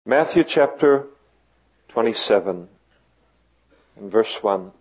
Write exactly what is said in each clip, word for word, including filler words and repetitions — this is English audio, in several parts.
Matthew chapter twenty-seven, and verse one.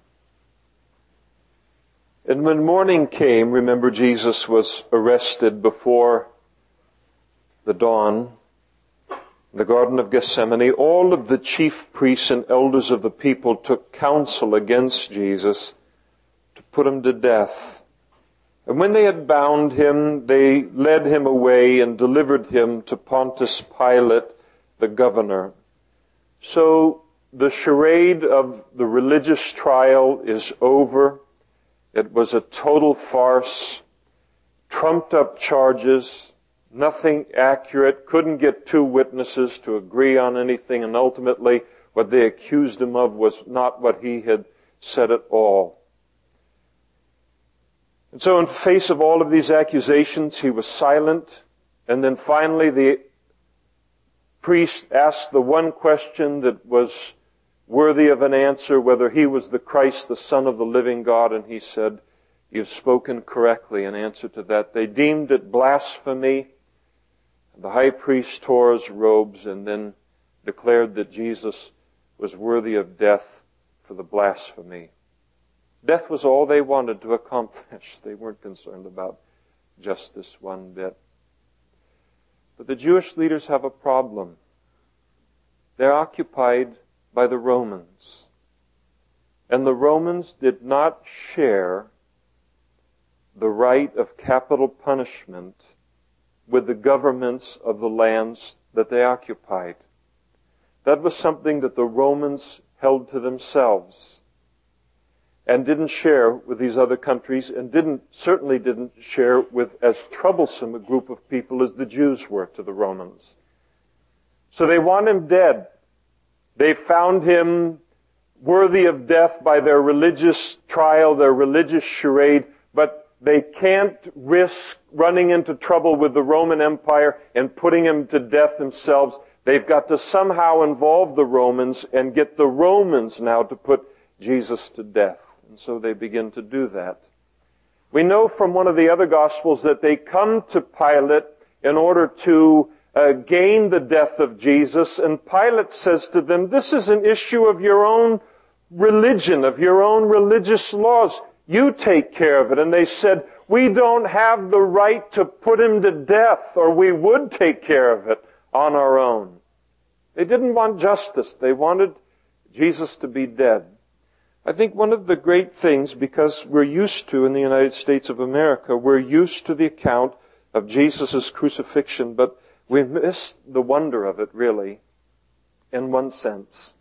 And when morning came, remember Jesus was arrested before the dawn, in the Garden of Gethsemane. All of the chief priests and elders of the people took counsel against Jesus to put him to death. And when they had bound him, they led him away and delivered him to Pontius Pilate, the governor. So the charade of the religious trial is over. It was a total farce, trumped up charges, nothing accurate, couldn't get two witnesses to agree on anything, and ultimately what they accused him of was not what he had said at all. And so in face of all of these accusations, he was silent, and then finally the priest asked the one question that was worthy of an answer, whether he was the Christ, the Son of the living God, and he said, "You've spoken correctly," in answer to that. They deemed it blasphemy. The high priest tore his robes and then declared that Jesus was worthy of death for the blasphemy. Death was all they wanted to accomplish. They weren't concerned about justice one bit. But the Jewish leaders have a problem. They're occupied by the Romans. And the Romans did not share the right of capital punishment with the governments of the lands that they occupied. That was something that the Romans held to themselves and didn't share with these other countries, and didn't certainly didn't share with as troublesome a group of people as the Jews were to the Romans. So they want him dead. They found him worthy of death by their religious trial, their religious charade, but they can't risk running into trouble with the Roman Empire and putting him to death themselves. They've got to somehow involve the Romans and get the Romans now to put Jesus to death. And so they begin to do that. We know from one of the other Gospels that they come to Pilate in order to uh, gain the death of Jesus, and Pilate says to them, "This is an issue of your own religion, of your own religious laws. You take care of it." And they said, "We don't have the right to put him to death, or we would take care of it on our own." They didn't want justice. They wanted Jesus to be dead. I think one of the great things, because we're used to, in the United States of America, we're used to the account of Jesus' crucifixion, but we miss the wonder of it, really, in one sense.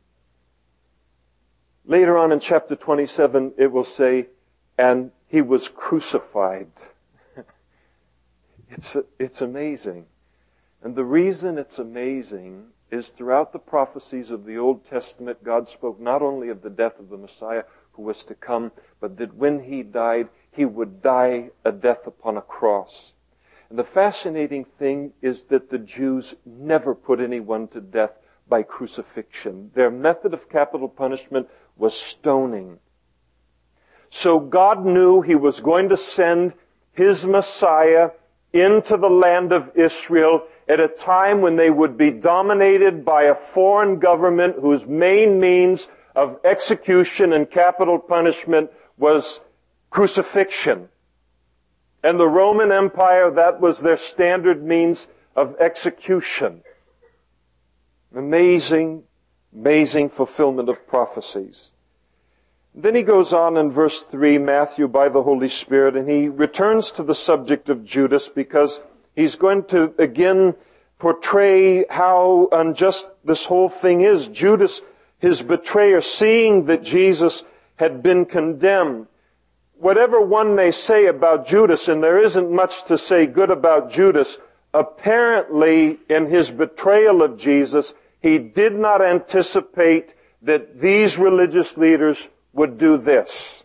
Later on in chapter twenty-seven, it will say, "And he was crucified." It's, it's amazing. And the reason it's amazing is throughout the prophecies of the Old Testament, God spoke not only of the death of the Messiah who was to come, but that when he died, he would die a death upon a cross. And the fascinating thing is that the Jews never put anyone to death by crucifixion. Their method of capital punishment was stoning. So God knew he was going to send his Messiah into the land of Israel at a time when they would be dominated by a foreign government whose main means of execution and capital punishment was crucifixion. And the Roman Empire, that was their standard means of execution. Amazing, amazing fulfillment of prophecies. Then he goes on in verse three, Matthew, by the Holy Spirit, and he returns to the subject of Judas because he's going to again portray how unjust this whole thing is. Judas, his betrayer, seeing that Jesus had been condemned. Whatever one may say about Judas, and there isn't much to say good about Judas, apparently in his betrayal of Jesus, he did not anticipate that these religious leaders would do this.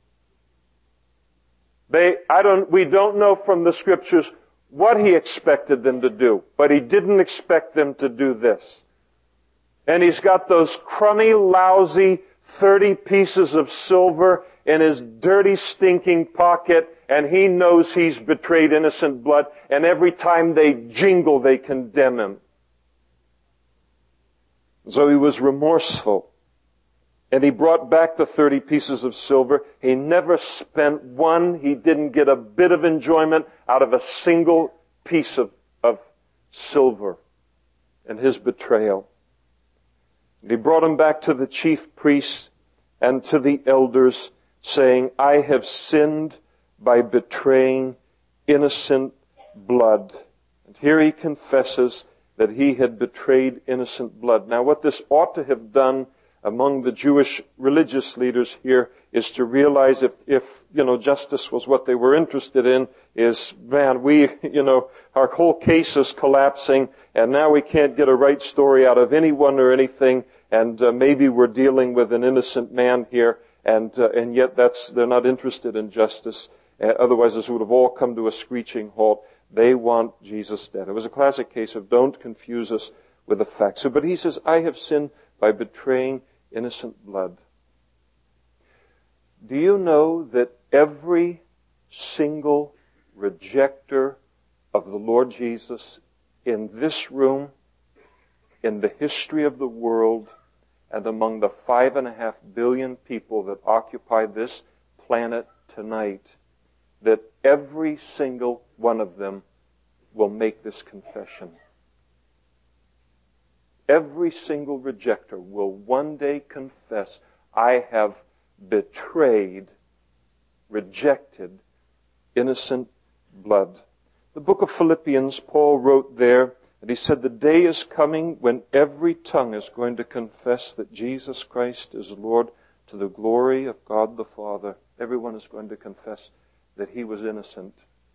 They, I don't, we don't know from the scriptures what he expected them to do, but he didn't expect them to do this. And he's got those crummy, lousy, thirty pieces of silver in his dirty, stinking pocket, and he knows he's betrayed innocent blood, and every time they jingle, they condemn him. So he was remorseful. And he brought back the thirty pieces of silver. He never spent one. He didn't get a bit of enjoyment out of a single piece of, of silver and his betrayal. And he brought him back to the chief priests and to the elders, saying, I have sinned by betraying innocent blood. And here he confesses that he had betrayed innocent blood. Now what this ought to have done among the Jewish religious leaders here is to realize if, if, you know, justice was what they were interested in, is, man, we, you know, our whole case is collapsing, and now we can't get a right story out of anyone or anything, and uh, maybe we're dealing with an innocent man here, and uh, and yet that's, they're not interested in justice. Uh, otherwise this would have all come to a screeching halt. They want Jesus dead. It was a classic case of don't confuse us with the facts. So, but he says, I have sinned by betraying innocent blood. Do you know that every single rejecter of the Lord Jesus in this room, in the history of the world, and among the five and a half billion people that occupy this planet tonight, that every single one of them will make this confession? Every single rejecter will one day confess, I have betrayed, rejected innocent blood. The book of Philippians, Paul wrote there, and he said, the day is coming when every tongue is going to confess that Jesus Christ is Lord, to the glory of God the Father. Everyone is going to confess that he was innocent.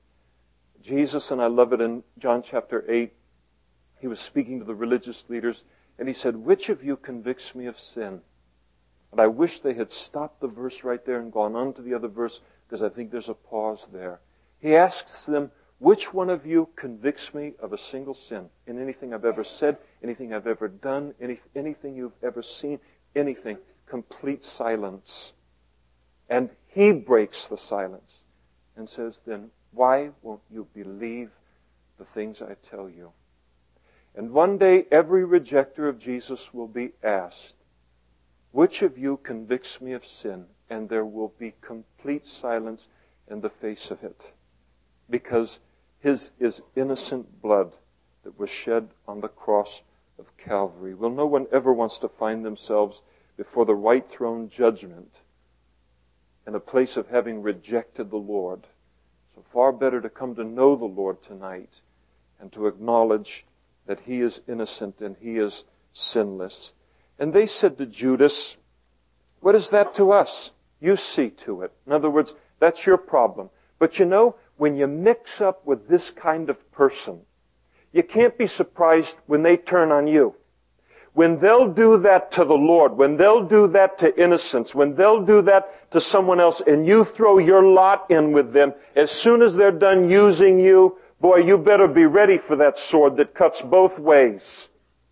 Jesus, and I love it in John chapter eight, he was speaking to the religious leaders, and he said, which of you convicts me of sin? And I wish they had stopped the verse right there and gone on to the other verse, because I think there's a pause there. He asks them, which one of you convicts me of a single sin? In anything I've ever said, anything I've ever done, any, anything you've ever seen, anything. Complete silence. And he breaks the silence and says, then why won't you believe the things I tell you? And one day every rejecter of Jesus will be asked, which of you convicts me of sin? And there will be complete silence in the face of it. Because his is innocent blood that was shed on the cross of Calvary. Well, no one ever wants to find themselves before the white throne judgment in a place of having rejected the Lord. So far better to come to know the Lord tonight and to acknowledge that he is innocent and he is sinless. And they said to Judas, what is that to us? You see to it. In other words, that's your problem. But you know, when you mix up with this kind of person, you can't be surprised when they turn on you. When they'll do that to the Lord, when they'll do that to innocents, when they'll do that to someone else, and you throw your lot in with them, as soon as they're done using you, boy, you better be ready for that sword that cuts both ways.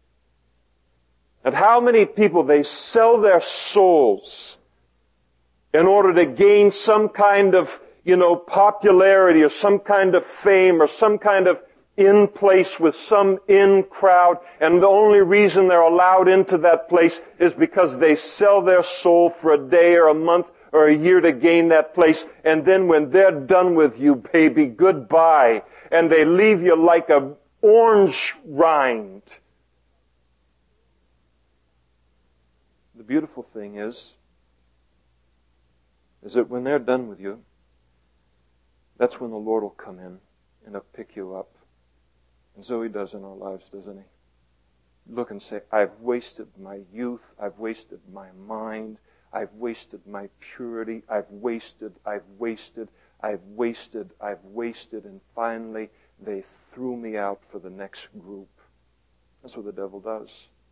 And how many people, they sell their souls in order to gain some kind of, you know, popularity or some kind of fame or some kind of in place with some in crowd. And the only reason they're allowed into that place is because they sell their soul for a day or a month or a year to gain that place. And then when they're done with you, baby, goodbye. And they leave you like a orange rind. The beautiful thing is, is that when they're done with you, that's when the Lord will come in and he'll pick you up. And so he does in our lives, doesn't he? Look and say, I've wasted my youth, I've wasted my mind, I've wasted my purity, I've wasted, I've wasted, I've wasted, I've wasted, and finally they threw me out for the next group. That's what the devil does.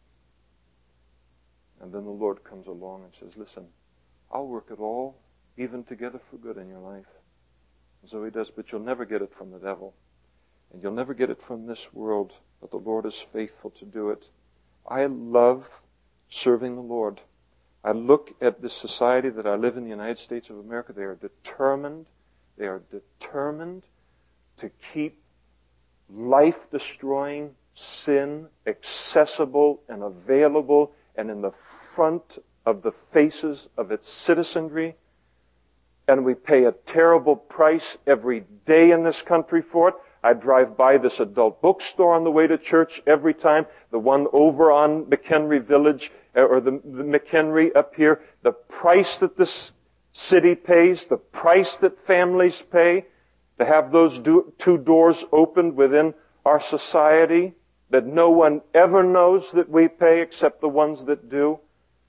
And then the Lord comes along and says, listen, I'll work it all even together for good in your life. And so he does, but you'll never get it from the devil. And you'll never get it from this world, but the Lord is faithful to do it. I love serving the Lord. I look at this society that I live in, the United States of America. They are determined, they are determined to keep life-destroying sin accessible and available and in the front of the faces of its citizenry. And we pay a terrible price every day in this country for it. I drive by this adult bookstore on the way to church every time. The one over on McHenry Village, or the, the McHenry up here. The price that this city pays, the price that families pay to have those do, two doors opened within our society that no one ever knows that we pay except the ones that do.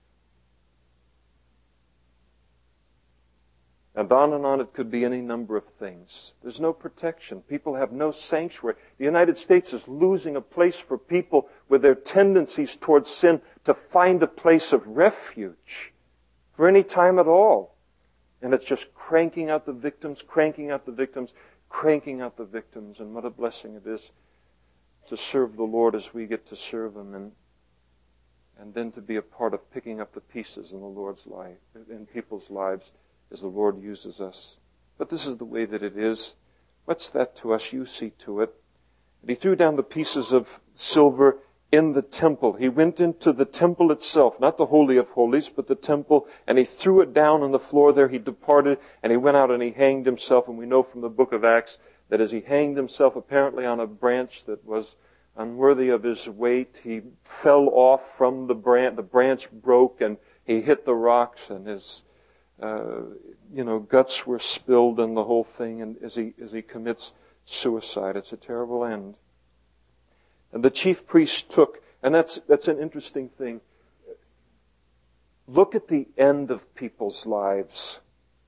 And on and on it could be any number of things. There's no protection. People have no sanctuary. The United States is losing a place for people with their tendencies towards sin to find a place of refuge for any time at all. And it's just cranking out the victims, cranking out the victims, cranking out the victims. And what a blessing it is to serve the Lord as we get to serve Him, and and then to be a part of picking up the pieces in the Lord's life, in people's lives, as the Lord uses us. But this is the way that it is. What's that to us? You see to it. And he threw down the pieces of silver in the temple. He went into the temple itself, not the Holy of Holies, but the temple, and he threw it down on the floor there. He departed, and he went out and he hanged himself. And we know from the book of Acts that as he hanged himself apparently on a branch that was unworthy of his weight, he fell off from the branch. The branch broke, and he hit the rocks, and his Uh, you know, guts were spilled and the whole thing, and as he as he commits suicide, it's a terrible end. And the chief priest took, and that's that's an interesting thing. Look at the end of people's lives.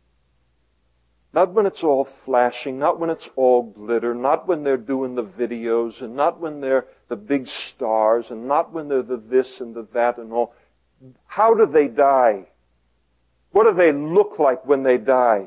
Not when it's all flashing, not when it's all glitter, not when they're doing the videos, and not when they're the big stars, and not when they're the this and the that and all. How do they die? What do they look like when they die?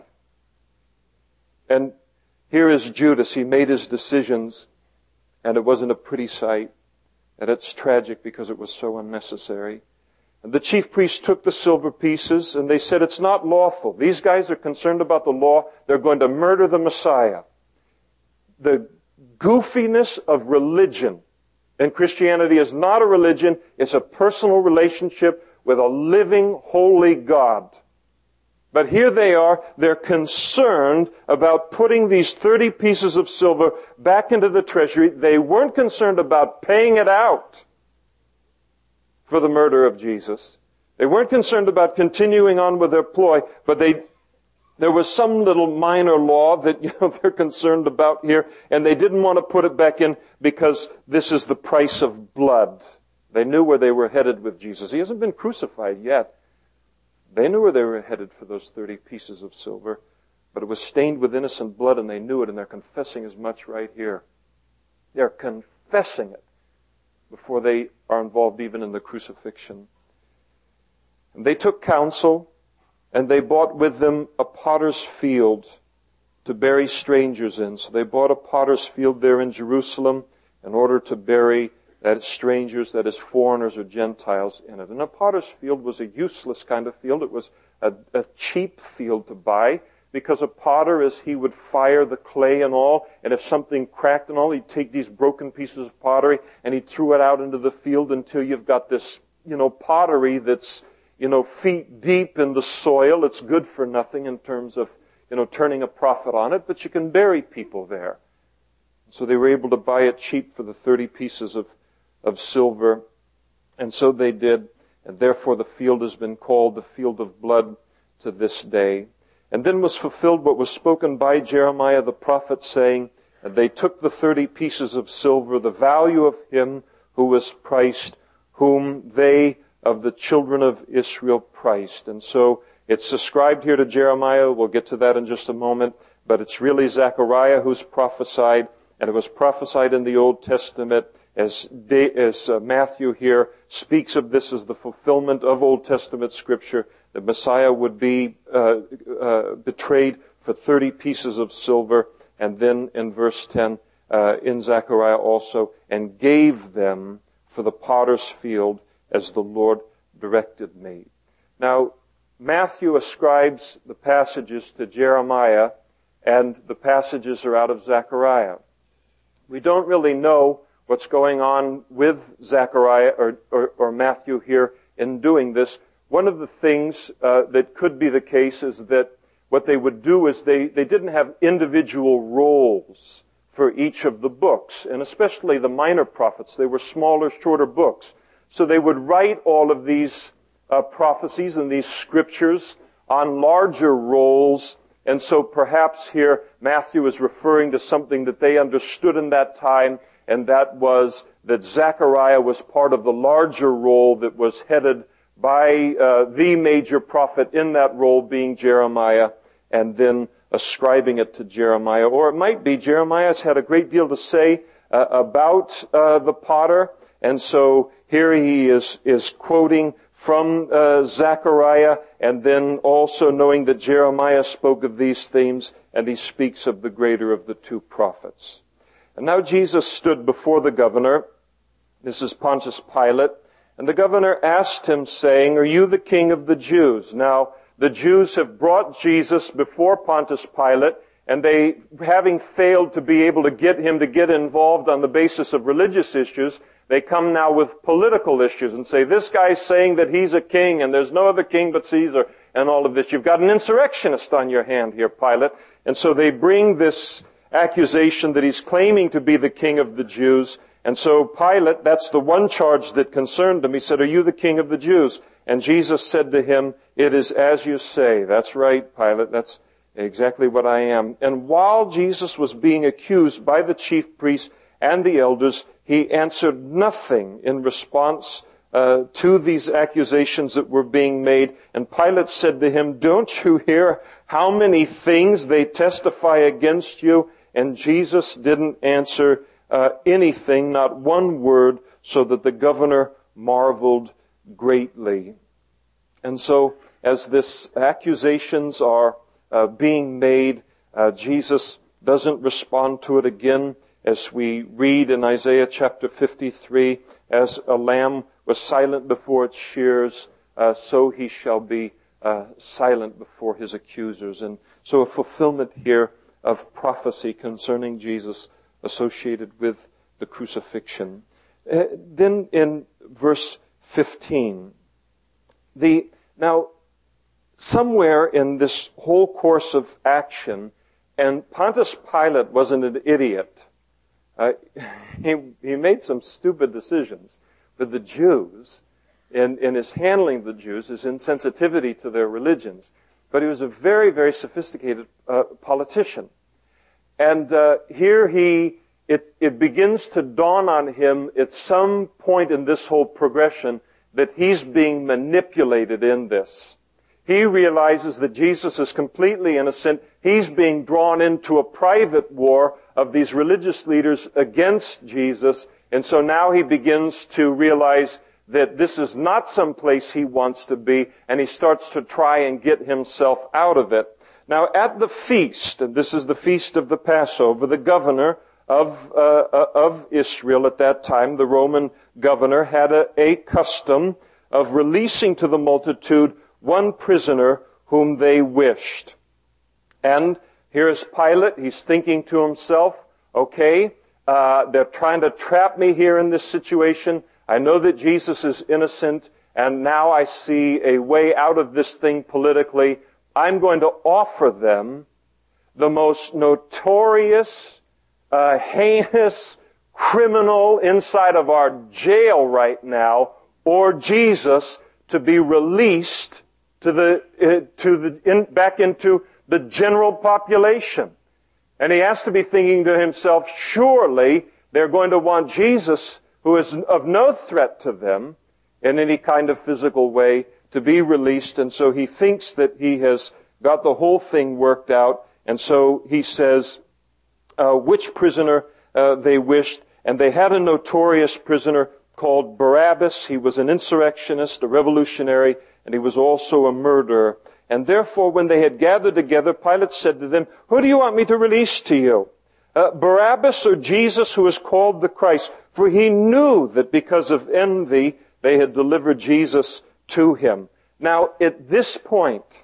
And here is Judas. He made his decisions, and it wasn't a pretty sight. And it's tragic because it was so unnecessary. And the chief priests took the silver pieces, and they said, it's not lawful. These guys are concerned about the law. They're going to murder the Messiah. The goofiness of religion. And Christianity is not a religion. It's a personal relationship with a living, holy God. But here they are, they're concerned about putting these thirty pieces of silver back into the treasury. They weren't concerned about paying it out for the murder of Jesus. They weren't concerned about continuing on with their ploy, but they, there was some little minor law that, you know, they're concerned about here, and they didn't want to put it back in because this is the price of blood. They knew where they were headed with Jesus. He hasn't been crucified yet. They knew where they were headed for those thirty pieces of silver, but it was stained with innocent blood, and they knew it, and they're confessing as much right here. They're confessing it before they are involved even in the crucifixion. And they took counsel, and they bought with them a potter's field to bury strangers in. So they bought a potter's field there in Jerusalem in order to bury that is strangers, that is foreigners or Gentiles in it. And a potter's field was a useless kind of field. It was a, a cheap field to buy, because a potter, as he would fire the clay and all, and if something cracked and all, he'd take these broken pieces of pottery and he'd throw it out into the field until you've got this, you know, pottery that's, you know, feet deep in the soil. It's good for nothing in terms of, you know, turning a profit on it, but you can bury people there. So they were able to buy it cheap for the thirty pieces of of silver, and so they did, and therefore the field has been called the field of blood to this day. And then was fulfilled what was spoken by Jeremiah the prophet, saying, and they took the thirty pieces of silver, the value of him who was priced, whom they of the children of Israel priced. And so it's ascribed here to Jeremiah. We'll get to that in just a moment, but it's really Zechariah who's prophesied, and it was prophesied in the Old Testament. As, as uh, Matthew here speaks of this as the fulfillment of Old Testament Scripture, the Messiah would be uh, uh, betrayed for thirty pieces of silver, and then in verse ten, uh, in Zechariah also, and gave them for the potter's field as the Lord directed me. Now, Matthew ascribes the passages to Jeremiah, and the passages are out of Zechariah. We don't really know what's going on with Zechariah or, or, or Matthew here in doing this. One of the things uh, that could be the case is that what they would do is they, they didn't have individual roles for each of the books, and especially the minor prophets. They were smaller, shorter books. So they would write all of these uh, prophecies and these scriptures on larger rolls. And so perhaps here Matthew is referring to something that they understood in that time, and that was that Zechariah was part of the larger roll that was headed by uh, the major prophet in that role being Jeremiah, and then ascribing it to Jeremiah. Or it might be Jeremiah has had a great deal to say uh, about uh, the potter, and so here he is, is quoting from uh, Zechariah, and then also knowing that Jeremiah spoke of these themes, and he speaks of the greater of the two prophets. And now Jesus stood before the governor. This is Pontius Pilate. And the governor asked him, saying, "Are you the king of the Jews?" Now, the Jews have brought Jesus before Pontius Pilate, and they, having failed to be able to get him to get involved on the basis of religious issues, they come now with political issues and say, this guy's saying that he's a king and there's no other king but Caesar and all of this. You've got an insurrectionist on your hand here, Pilate. And so they bring this accusation that he's claiming to be the king of the Jews. And so Pilate, that's the one charge that concerned him. He said, "Are you the king of the Jews?" And Jesus said to him, "It is as you say." That's right, Pilate. That's exactly what I am. And while Jesus was being accused by the chief priests and the elders, he answered nothing in response uh, to these accusations that were being made. And Pilate said to him, "Don't you hear how many things they testify against you?" And Jesus didn't answer uh, anything, not one word, so that the governor marveled greatly. And so, as this accusations are uh, being made, uh, Jesus doesn't respond to it again. As we read in Isaiah chapter fifty-three, as a lamb was silent before its shears, uh, so he shall be uh, silent before his accusers. And so a fulfillment here of prophecy concerning Jesus associated with the crucifixion. Uh, then in verse fifteen, the now somewhere in this whole course of action, and Pontius Pilate wasn't an idiot. Uh, he, he made some stupid decisions with the Jews in, in his handling of the Jews, his insensitivity to their religions. But he was a very, very sophisticated uh, politician. And uh, here he, it, it begins to dawn on him at some point in this whole progression that he's being manipulated in this. He realizes that Jesus is completely innocent. He's being drawn into a private war of these religious leaders against Jesus. And so now he begins to realize that this is not some place he wants to be, and he starts to try and get himself out of it. Now at the feast, and this is the feast of the Passover, the governor of uh, of Israel at that time, the Roman governor, had a, a custom of releasing to the multitude one prisoner whom they wished. And here's Pilate. He's thinking to himself, okay, uh, they're trying to trap me here in this situation. I know that Jesus is innocent, and now I see a way out of this thing politically. I'm going to offer them the most notorious, uh, heinous criminal inside of our jail right now, or Jesus, to be released to the, uh, to the, in, back into the general population. And he has to be thinking to himself, surely they're going to want Jesus, who is of no threat to them in any kind of physical way, to be released. And so he thinks that he has got the whole thing worked out. And so he says, uh, which prisoner uh, they wished. And they had a notorious prisoner called Barabbas. He was an insurrectionist, a revolutionary, and he was also a murderer. And therefore, when they had gathered together, Pilate said to them, "Who do you want me to release to you? Uh, Barabbas or Jesus, who is called the Christ?" For he knew that because of envy, they had delivered Jesus to him. Now, at this point,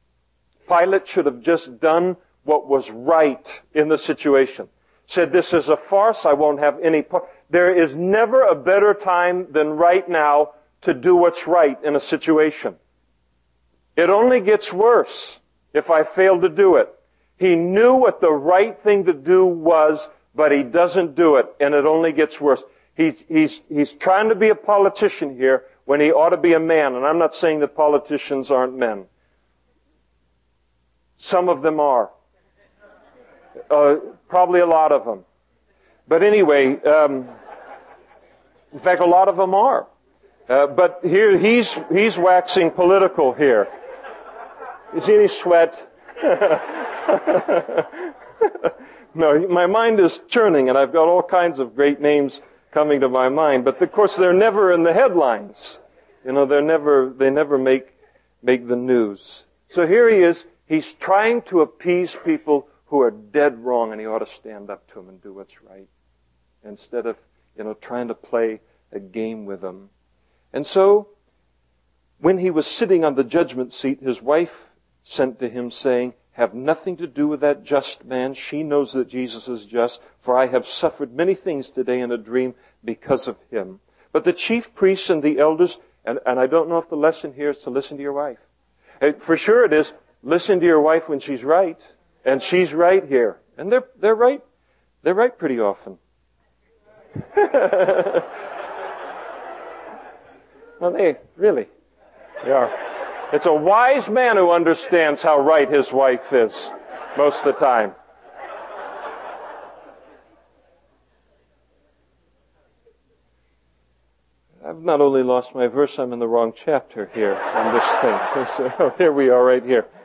Pilate should have just done what was right in the situation. Said, "This is a farce. I won't have any part." There is never a better time than right now to do what's right in a situation. It only gets worse if I fail to do it. He knew what the right thing to do was, but he doesn't do it, and it only gets worse. He's, he's, he's trying to be a politician here when he ought to be a man, and I'm not saying that politicians aren't men. Some of them are. Uh, probably a lot of them. But anyway, um, in fact, a lot of them are. Uh, but here, he's, he's waxing political here. You see any sweat? No, my mind is churning, and I've got all kinds of great names coming to my mind. But of course, they're never in the headlines. You know, they're never, they never make, make the news. So here he is. He's trying to appease people who are dead wrong, and he ought to stand up to them and do what's right, instead of, you know, trying to play a game with them. And so, when he was sitting on the judgment seat, his wife sent to him saying, "Have nothing to do with that just man. She knows that Jesus is just, for I have suffered many things today in a dream because of him." But the chief priests and the elders, and, and I don't know if the lesson here is to listen to your wife. For sure it is, listen to your wife when she's right. And she's right here. And they're, they're right. They're right pretty often. Well, they, really, they are. It's a wise man who understands how right his wife is most of the time. I've not only lost my verse, I'm in the wrong chapter here on this thing. So, here we are right here.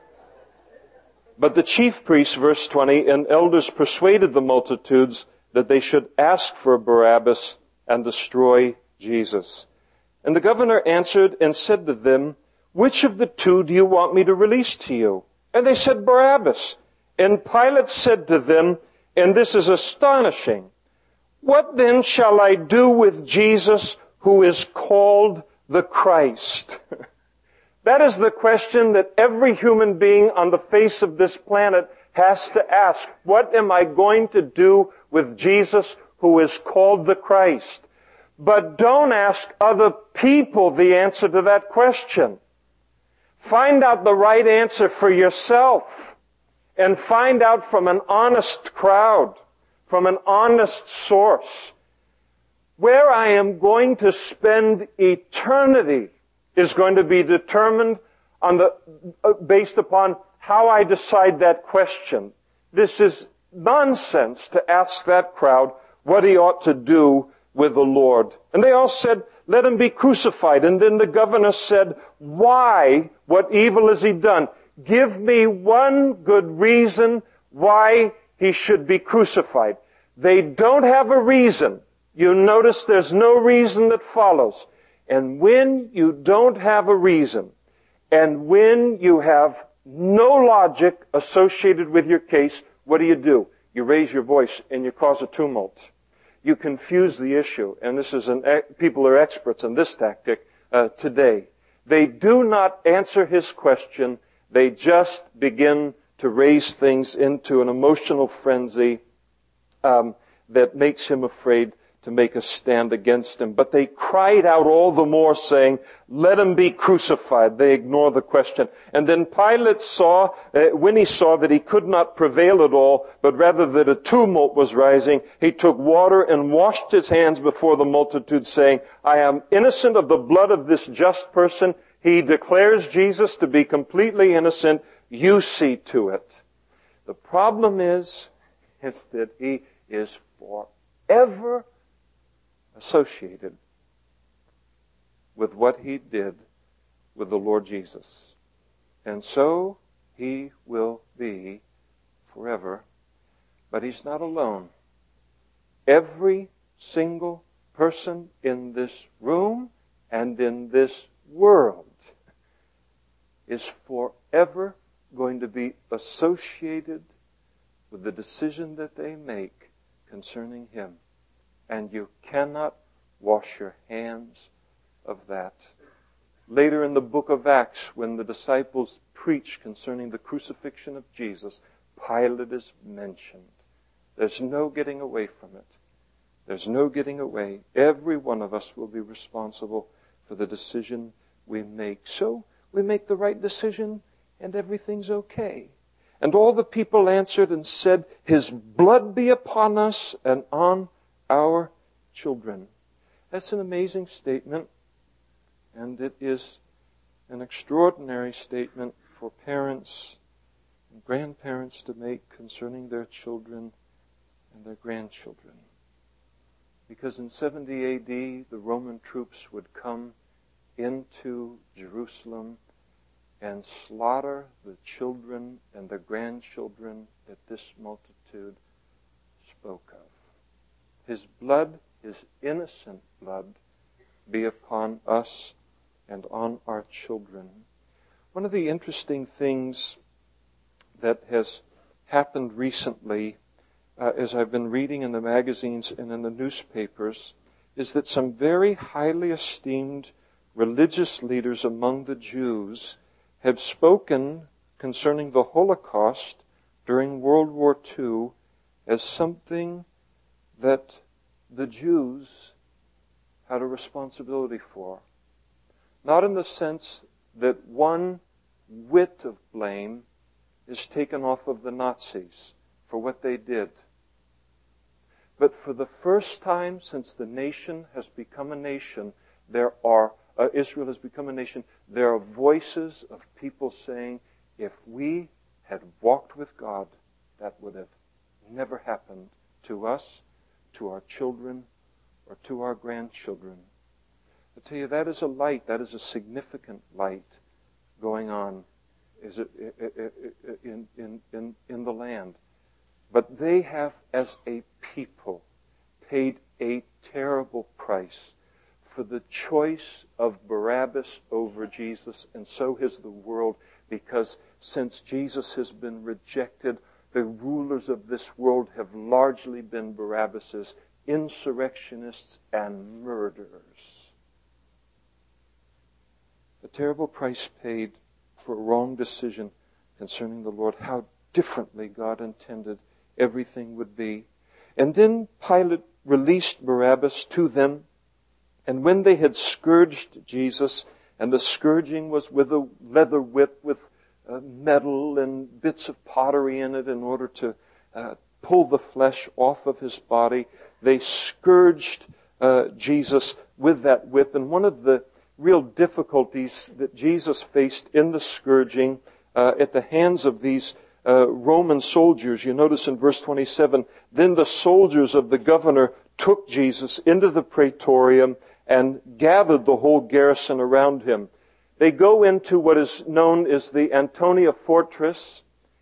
But the chief priests, verse twenty, and elders persuaded the multitudes that they should ask for Barabbas and destroy Jesus. And the governor answered and said to them, "Which of the two do you want me to release to you?" And they said, "Barabbas." And Pilate said to them, and this is astonishing, "What then shall I do with Jesus who is called the Christ?" That is the question that every human being on the face of this planet has to ask. What am I going to do with Jesus who is called the Christ? But don't ask other people the answer to that question. Find out the right answer for yourself, and find out from an honest crowd, from an honest source. Where I am going to spend eternity is going to be determined on the, uh, based upon how I decide that question. This is nonsense to ask that crowd what he ought to do with the Lord. And they all said, "Let him be crucified." And then the governor said, "Why? What evil has he done? Give me one good reason why he should be crucified." They don't have a reason. You notice there's no reason that follows. And when you don't have a reason, and when you have no logic associated with your case, what do you do? You raise your voice and you cause a tumult. You confuse the issue. And this is an, people are experts in this tactic uh, today. They do not answer his question. They just begin to raise things into an emotional frenzy um, that makes him afraid to make a stand against him. But they cried out all the more, saying, "Let him be crucified." They ignore the question. And then Pilate saw, uh, when he saw that he could not prevail at all, but rather that a tumult was rising, he took water and washed his hands before the multitude, saying, "I am innocent of the blood of this just person." He declares Jesus to be completely innocent. You see to it. The problem is, is that he is forever associated with what he did with the Lord Jesus. And so he will be forever. But he's not alone. Every single person in this room and in this world is forever going to be associated with the decision that they make concerning him. And you cannot wash your hands of that. Later in the book of Acts, when the disciples preach concerning the crucifixion of Jesus, Pilate is mentioned. There's no getting away from it. There's no getting away. Every one of us will be responsible for the decision we make. So we make the right decision and everything's okay. And all the people answered and said, His blood be upon us and on our children. That's an amazing statement, and it is an extraordinary statement for parents and grandparents to make concerning their children and their grandchildren. Because in seventy A D, the Roman troops would come into Jerusalem and slaughter the children and the grandchildren that this multitude spoke of. His blood, His innocent blood, be upon us and on our children. One of the interesting things that has happened recently, uh, as I've been reading in the magazines and in the newspapers, is that some very highly esteemed religious leaders among the Jews have spoken concerning the Holocaust during World War Two as something that the Jews had a responsibility for. Not in the sense that one whit of blame is taken off of the Nazis for what they did. But for the first time since the nation has become a nation, there are, uh, Israel has become a nation, there are voices of people saying, if we had walked with God, that would have never happened to us, to our children, or to our grandchildren. I tell you, that is a light, that is a significant light going on is it, in, in, in, in the land. But they have, as a people, paid a terrible price for the choice of Barabbas over Jesus, and so has the world, because since Jesus has been rejected, the rulers of this world have largely been Barabbas's insurrectionists and murderers. A terrible price paid for a wrong decision concerning the Lord. How differently God intended everything would be. And then Pilate released Barabbas to them, and when they had scourged Jesus, and the scourging was with a leather whip with uh, metal and bits of pottery in it in order to uh, pull the flesh off of His body, they scourged uh, Jesus with that whip. And one of the real difficulties that Jesus faced in the scourging uh, at the hands of these uh, Roman soldiers, you notice in verse twenty-seven, then the soldiers of the governor took Jesus into the praetorium and gathered the whole garrison around Him. They go into what is known as the Antonia Fortress,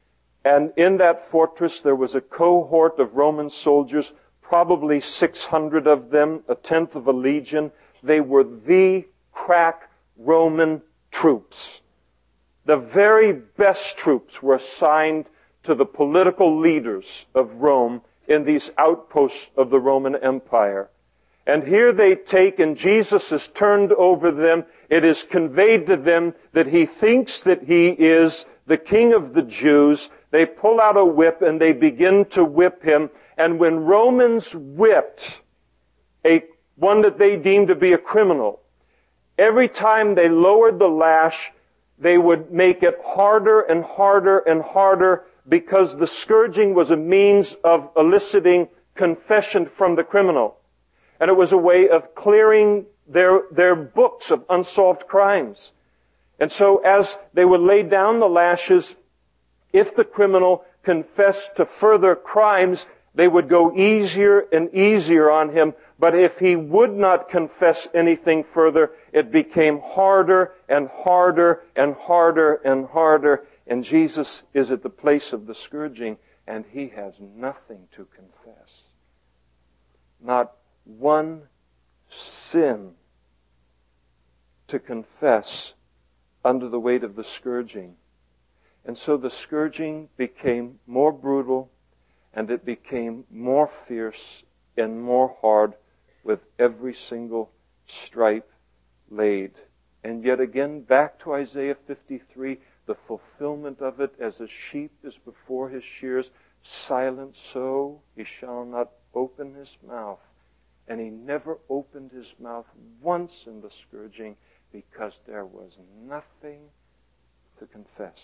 and in that fortress there was a cohort of Roman soldiers, probably six hundred of them, a tenth of a legion. They were the crack Roman troops. The very best troops were assigned to the political leaders of Rome in these outposts of the Roman Empire. And here they take, and Jesus is turned over them. It is conveyed to them that He thinks that He is the King of the Jews. They pull out a whip and they begin to whip Him. And when Romans whipped a one that they deemed to be a criminal, every time they lowered the lash, they would make it harder and harder and harder, because the scourging was a means of eliciting confession from the criminal. And it was a way of clearing their, their books of unsolved crimes. And so as they would lay down the lashes, if the criminal confessed to further crimes, they would go easier and easier on him. But if he would not confess anything further, it became harder and harder and harder and harder. And Jesus is at the place of the scourging, and He has nothing to confess. Not one sin to confess under the weight of the scourging. And so the scourging became more brutal, and it became more fierce and more hard with every single stripe laid. And yet again, back to Isaiah fifty-three, the fulfillment of it, as a sheep is before his shears, silent so he shall not open his mouth. And he never opened his mouth once in the scourging because there was nothing to confess.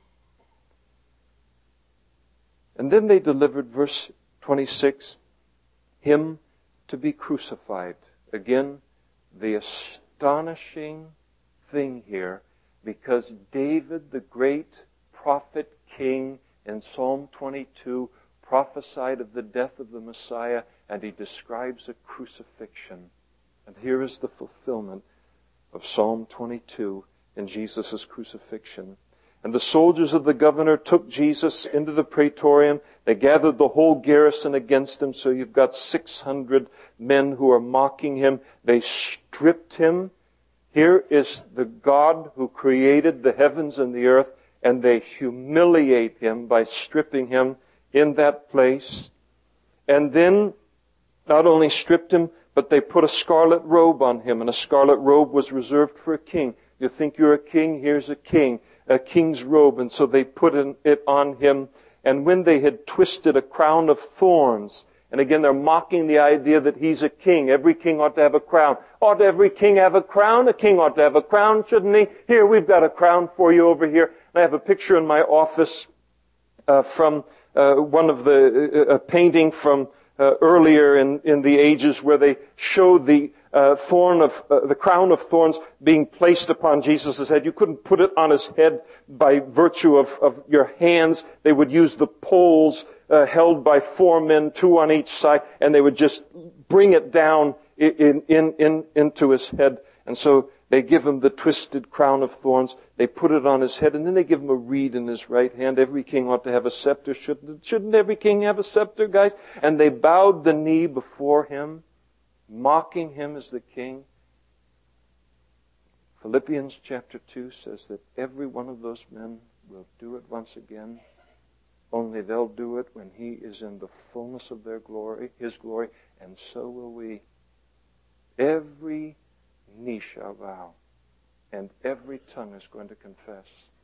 And then they delivered, verse twenty-six, him to be crucified. Again, the astonishing thing here, because David, the great prophet king in Psalm twenty-two, prophesied of the death of the Messiah, and he describes a crucifixion. And here is the fulfillment of Psalm twenty-two in Jesus' crucifixion. And the soldiers of the governor took Jesus into the praetorium. They gathered the whole garrison against him. So you've got six hundred men who are mocking him. They stripped him. Here is the God who created the heavens and the earth, and they humiliate him by stripping him in that place. And then not only stripped him, but they put a scarlet robe on him, and a scarlet robe was reserved for a king. You think you're a king? Here's a king, a king's robe. And so they put it on him. And when they had twisted a crown of thorns, and again they're mocking the idea that he's a king. Every king ought to have a crown. Ought every king have a crown? A king ought to have a crown, shouldn't he? Here, we've got a crown for you over here. And I have a picture in my office uh, from uh, one of the, uh, a painting from uh, earlier in, in the ages where they showed the uh, thorn of, uh, the crown of thorns being placed upon Jesus' head. You couldn't put it on his head by virtue of, of your hands. They would use the poles uh, held by four men, two on each side, and they would just bring it down in, in, in, into his head. And so they give him the twisted crown of thorns. They put it on his head, and then they give him a reed in his right hand. Every king ought to have a scepter. Shouldn't, shouldn't every king have a scepter, guys? And they bowed the knee before him, mocking him as the king. Philippians chapter two says that every one of those men will do it once again. Only they'll do it when he is in the fullness of their glory, his glory, and so will we. Every knee shall bow, and every tongue is going to confess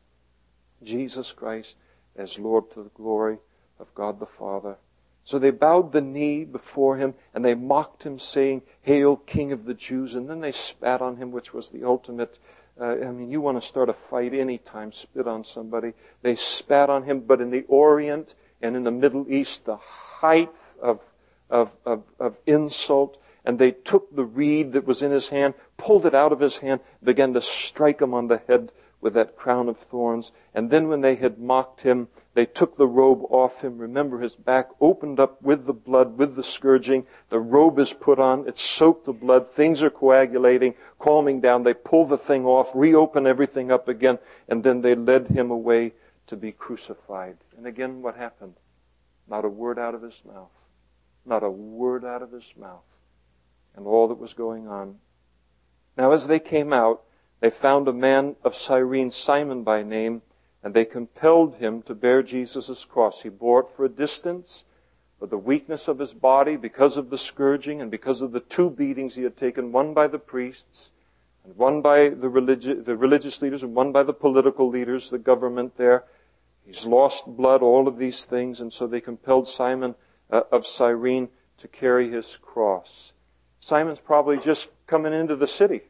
Jesus Christ as Lord to the glory of God the Father. So they bowed the knee before him, and they mocked him, saying, "Hail, King of the Jews!" And then they spat on him, which was the ultimate. Uh, I mean, you want to start a fight anytime, spit on somebody. They spat on him, but in the Orient and in the Middle East, the height of, of, of, of insult. And they took the reed that was in his hand, pulled it out of his hand, began to strike him on the head with that crown of thorns. And then when they had mocked him, they took the robe off him. Remember, his back opened up with the blood, with the scourging. The robe is put on. It's soaked with blood. Things are coagulating, calming down. They pull the thing off, reopen everything up again, and then they led him away to be crucified. And again, what happened? Not a word out of his mouth. Not a word out of his mouth. And all that was going on. Now as they came out, they found a man of Cyrene, Simon by name, and they compelled him to bear Jesus' cross. He bore it for a distance, but the weakness of his body, because of the scourging and because of the two beatings he had taken, one by the priests, and one by the, religi- the religious leaders, and one by the political leaders, the government there. He's lost blood, all of these things, and so they compelled Simon uh, of Cyrene to carry his cross. Simon's probably just coming into the city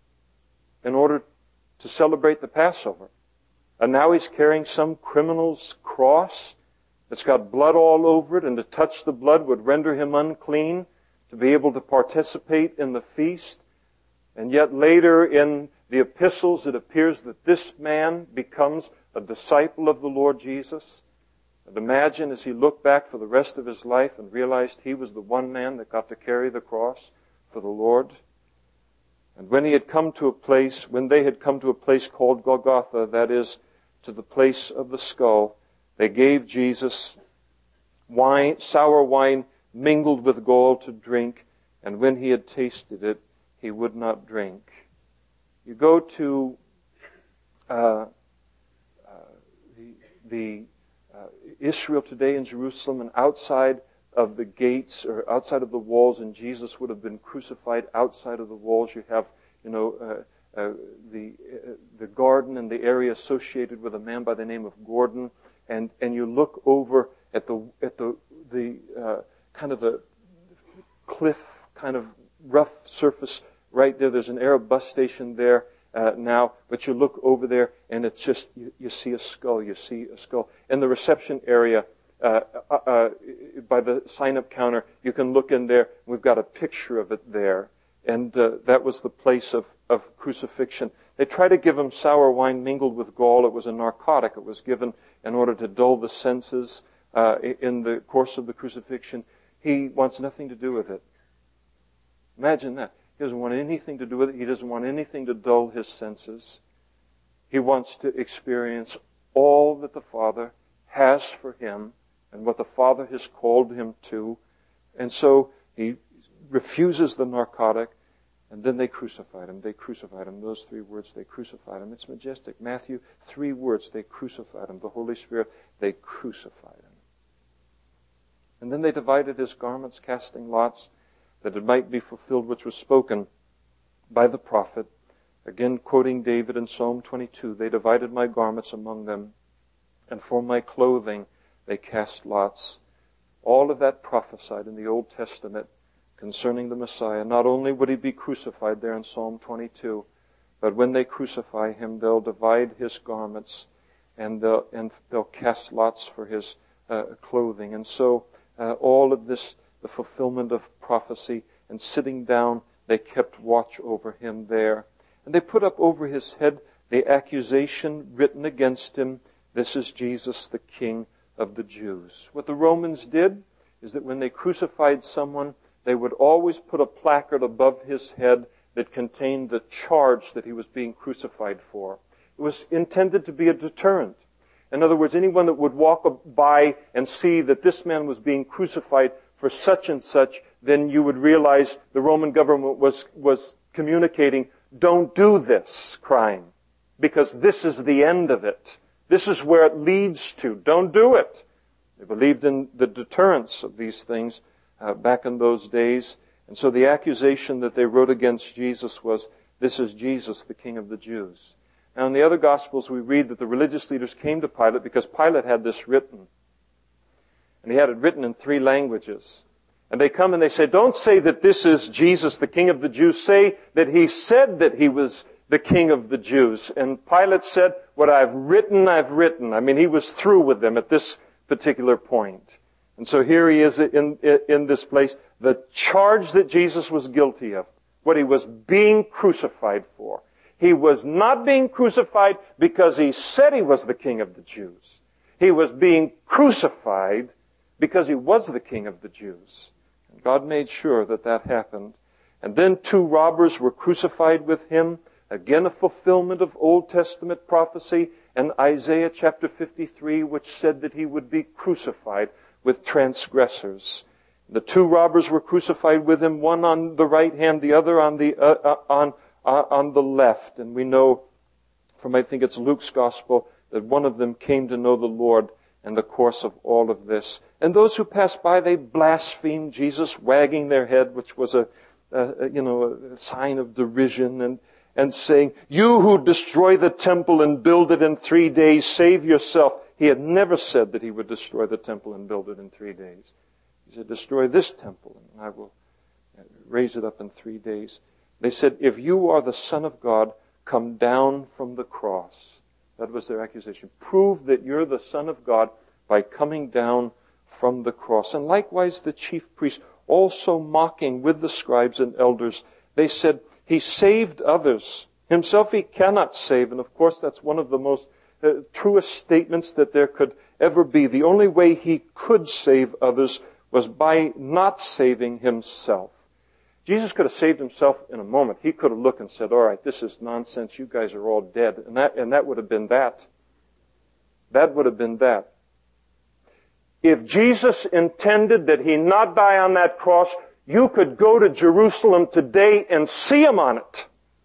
in order to celebrate the Passover. And now he's carrying some criminal's cross that's got blood all over it, and to touch the blood would render him unclean to be able to participate in the feast. And yet later in the epistles it appears that this man becomes a disciple of the Lord Jesus. And imagine as he looked back for the rest of his life and realized he was the one man that got to carry the cross for the Lord. And when he had come to a place, when they had come to a place called Golgotha, that is, to the place of the skull, they gave Jesus wine, sour wine mingled with gall to drink, and when he had tasted it, he would not drink. You go to uh, uh, the, the uh, Israel today in Jerusalem, and outside of the gates or outside of the walls, and Jesus would have been crucified outside of the walls. You have, you know, uh, uh, the uh, the garden and the area associated with a man by the name of Gordon, and and you look over at the at the the uh, kind of the cliff kind of rough surface right there. There's an Arab bus station there uh, now, but you look over there and it's just, you, you see a skull, you see a skull. In the reception area, uh, uh, uh, by the sign-up counter, you can look in there. We've got a picture of it there. And uh, that was the place of, of crucifixion. They tried to give him sour wine mingled with gall. It was a narcotic. It was given in order to dull the senses uh, in the course of the crucifixion. He wants nothing to do with it. Imagine that. He doesn't want anything to do with it. He doesn't want anything to dull his senses. He wants to experience all that the Father has for him and what the Father has called him to. And so he refuses the narcotic, and then they crucified him. They crucified him. Those three words, they crucified him. It's majestic. Matthew, three words, they crucified him. The Holy Spirit, they crucified him. And then they divided his garments, casting lots, that it might be fulfilled which was spoken by the prophet. Again, quoting David in Psalm twenty-two, they divided my garments among them, and for my clothing they cast lots. All of that prophesied in the Old Testament concerning the Messiah. Not only would he be crucified there in Psalm twenty-two, but when they crucify him, they'll divide his garments and they'll, and they'll cast lots for his uh, clothing. And so uh, all of this, the fulfillment of prophecy, and sitting down, they kept watch over him there. And they put up over his head the accusation written against him, "This is Jesus, the King of the Jews." What the Romans did is that when they crucified someone, they would always put a placard above his head that contained the charge that he was being crucified for. It was intended to be a deterrent. In other words, anyone that would walk by and see that this man was being crucified for such and such, then you would realize the Roman government was, was communicating, don't do this crime, because this is the end of it. This is where it leads to. Don't do it. They believed in the deterrence of these things Uh, back in those days. And so the accusation that they wrote against Jesus was, "This is Jesus, the King of the Jews." Now in the other Gospels we read that the religious leaders came to Pilate because Pilate had this written. And he had it written in three languages. And they come and they say, "Don't say that this is Jesus, the King of the Jews. Say that he said that he was the King of the Jews." And Pilate said, "What I've written, I've written." I mean, he was through with them at this particular point. And so here he is in, in this place. The charge that Jesus was guilty of, what he was being crucified for. He was not being crucified because he said he was the King of the Jews. He was being crucified because he was the King of the Jews. And God made sure that that happened. And then two robbers were crucified with him. Again, a fulfillment of Old Testament prophecy and Isaiah chapter fifty-three, which said that he would be crucified with transgressors. The two robbers were crucified with him, one on the right hand, the other on the uh, uh, on uh, on the left. And we know from, I think it's Luke's gospel, that one of them came to know the Lord in the course of all of this. And those who passed by, they blasphemed Jesus, wagging their head, which was a, a you know a sign of derision, and and saying, "You who destroy the temple and build it in three days, save yourself." He had never said that he would destroy the temple and build it in three days. He said, "Destroy this temple, and I will raise it up in three days." They said, "If you are the Son of God, come down from the cross." That was their accusation. Prove that you're the Son of God by coming down from the cross. And likewise the chief priests, also mocking with the scribes and elders, they said, "He saved others. Himself he cannot save." And of course that's one of the most Uh, truest statements that there could ever be. The only way he could save others was by not saving himself. Jesus could have saved himself in a moment. He could have looked and said, "All right, this is nonsense. You guys are all dead." And that, and that would have been that. That would have been that. If Jesus intended that he not die on that cross, you could go to Jerusalem today and see him on it.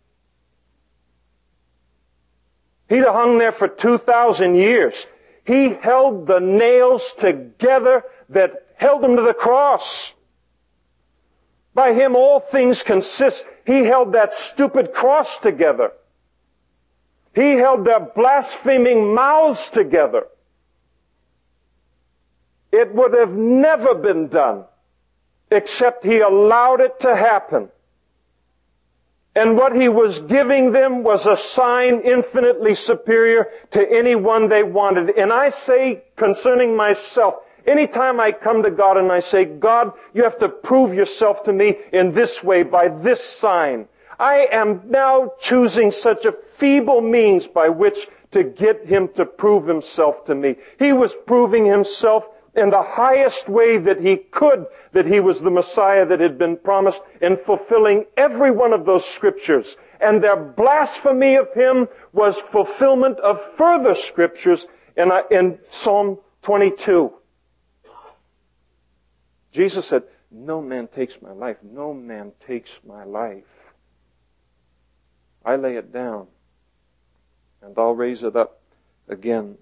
He'd have hung there for two thousand years. He held the nails together that held him to the cross. By him all things consist. He held that stupid cross together. He held their blaspheming mouths together. It would have never been done except He allowed it to happen. And what He was giving them was a sign infinitely superior to any one they wanted. And I say concerning myself, anytime I come to God and I say, God, you have to prove yourself to me in this way, by this sign, I am now choosing such a feeble means by which to get Him to prove Himself to me. He was proving Himself in the highest way that He could, that He was the Messiah that had been promised, in fulfilling every one of those scriptures. And their blasphemy of Him was fulfillment of further scriptures in, in Psalm twenty-two. Jesus said, no man takes my life. No man takes my life. I lay it down, and I'll raise it up again.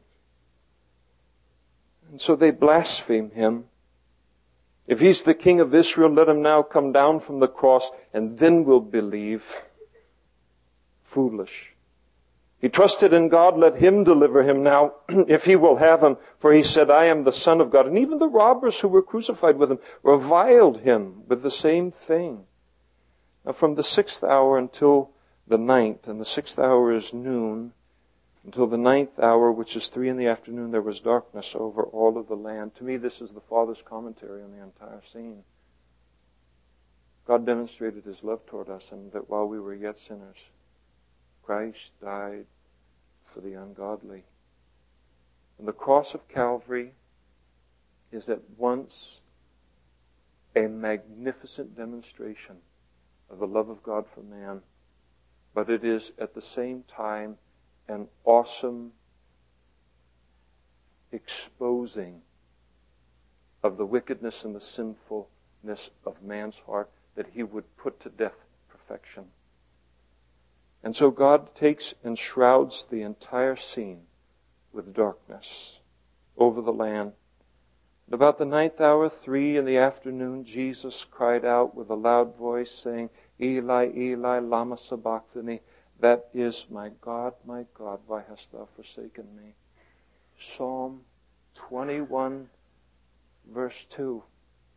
And so they blaspheme Him. If He's the King of Israel, let Him now come down from the cross, and then we'll believe. Foolish. He trusted in God, let Him deliver him now, if He will have him. For He said, I am the Son of God. And even the robbers who were crucified with Him reviled Him with the same thing. Now from the sixth hour until the ninth, and the sixth hour is noon, until the ninth hour, which is three in the afternoon, there was darkness over all of the land. To me, this is the Father's commentary on the entire scene. God demonstrated His love toward us, and that while we were yet sinners, Christ died for the ungodly. And the cross of Calvary is at once a magnificent demonstration of the love of God for man, but it is at the same time an awesome exposing of the wickedness and the sinfulness of man's heart, that He would put to death perfection. And so God takes and shrouds the entire scene with darkness over the land. At about the ninth hour, three in the afternoon, Jesus cried out with a loud voice, saying, Eli, Eli, lama sabachthani. That is, my God, my God, why hast thou forsaken me? Psalm twenty-one, verse two.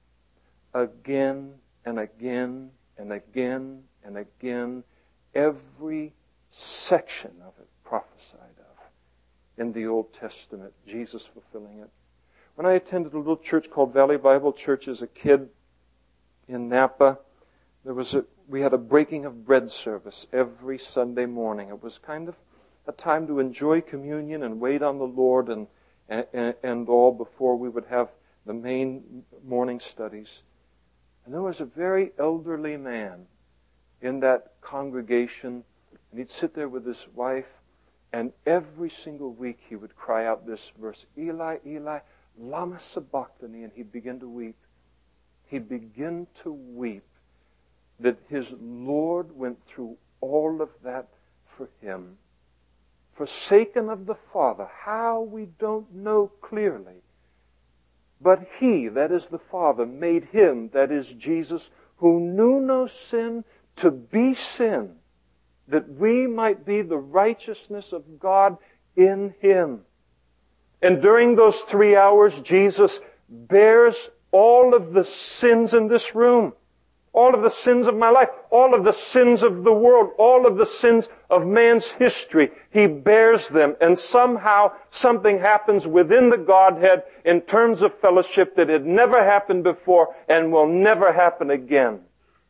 Again and again and again and again, every section of it prophesied of in the Old Testament, Jesus fulfilling it. When I attended a little church called Valley Bible Church as a kid in Napa, there was a, we had a breaking of bread service every Sunday morning. It was kind of a time to enjoy communion and wait on the Lord and, and, and all before we would have the main morning studies. And there was a very elderly man in that congregation, and he'd sit there with his wife, and every single week he would cry out this verse, Eli, Eli, lama sabachthani, and he'd begin to weep. He'd begin to weep that his Lord went through all of that for him. Forsaken of the Father, how we don't know clearly. But He, that is the Father, made Him, that is Jesus, who knew no sin, to be sin, that we might be the righteousness of God in Him. And during those three hours, Jesus bears all of the sins in this room, all of the sins of my life, all of the sins of the world, all of the sins of man's history. He bears them, and somehow something happens within the Godhead in terms of fellowship that had never happened before and will never happen again,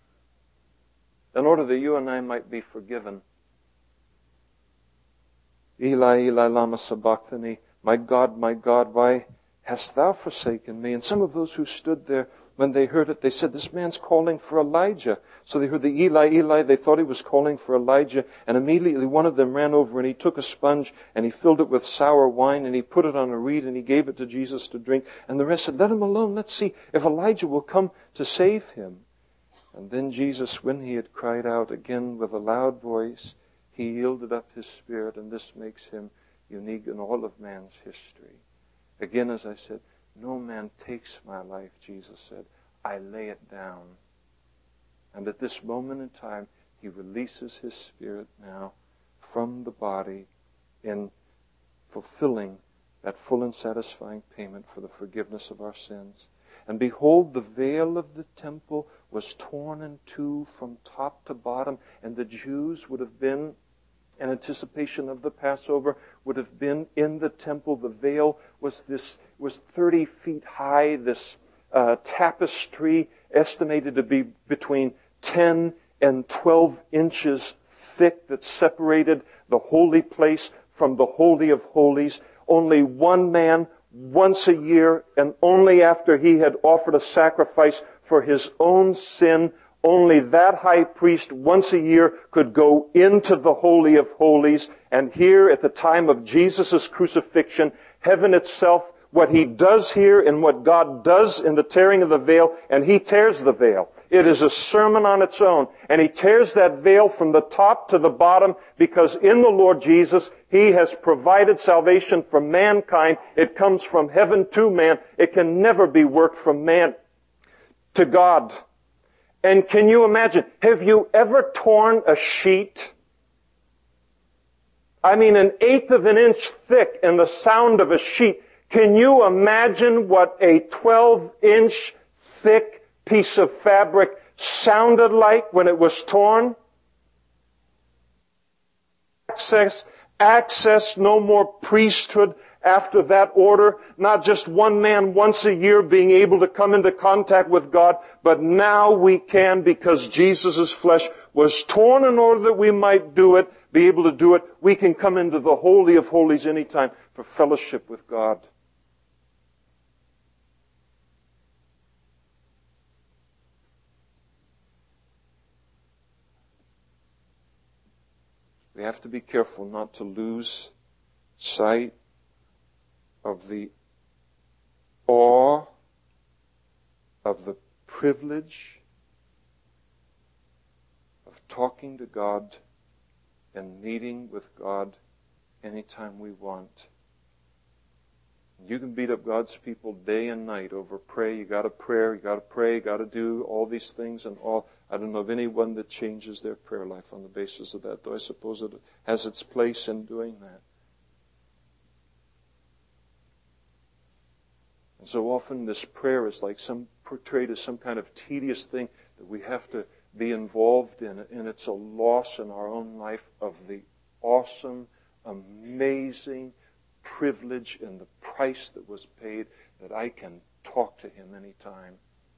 in order that you and I might be forgiven. Eli, Eli, lama sabachthani. My God, my God, why hast thou forsaken me? And some of those who stood there, when they heard it, they said, this man's calling for Elijah. So they heard the Eli, Eli. They thought he was calling for Elijah. And immediately one of them ran over and he took a sponge and he filled it with sour wine and he put it on a reed and he gave it to Jesus to drink. And the rest said, let him alone. Let's see if Elijah will come to save him. And then Jesus, when he had cried out again with a loud voice, he yielded up his spirit, and this makes him unique in all of man's history. Again, as I said, no man takes my life, Jesus said. I lay it down. And at this moment in time, He releases His Spirit now from the body in fulfilling that full and satisfying payment for the forgiveness of our sins. And behold, the veil of the temple was torn in two from top to bottom, and the Jews would have been, in anticipation of the Passover, would have been in the temple. The veil was this was thirty feet high, this uh, tapestry estimated to be between ten and twelve inches thick that separated the holy place from the Holy of Holies. Only one man once a year, and only after he had offered a sacrifice for his own sin, only that high priest once a year could go into the Holy of Holies. And here at the time of Jesus' crucifixion, heaven itself, what he does here and what God does in the tearing of the veil, and he tears the veil. It is a sermon on its own. And he tears that veil from the top to the bottom because in the Lord Jesus, he has provided salvation for mankind. It comes from heaven to man. It can never be worked from man to God. And can you imagine, have you ever torn a sheet? I mean, an eighth of an inch thick and the sound of a sheet. Can you imagine what a twelve inch thick piece of fabric sounded like when it was torn? Access, access, no more priesthood after that order. Not just one man once a year being able to come into contact with God, but now we can, because Jesus' flesh was torn in order that we might do it, be able to do it. We can come into the Holy of Holies anytime for fellowship with God. We have to be careful not to lose sight of the awe, of the privilege of talking to God and meeting with God anytime we want. You can beat up God's people day and night over pray. You got to pray. You got to pray. You got to do all these things and all. I don't know of anyone that changes their prayer life on the basis of that, though I suppose it has its place in doing that. And so often this prayer is like some portrayed as some kind of tedious thing that we have to be involved in, and it's a loss in our own life of the awesome, amazing privilege and the price that was paid that I can talk to Him anytime.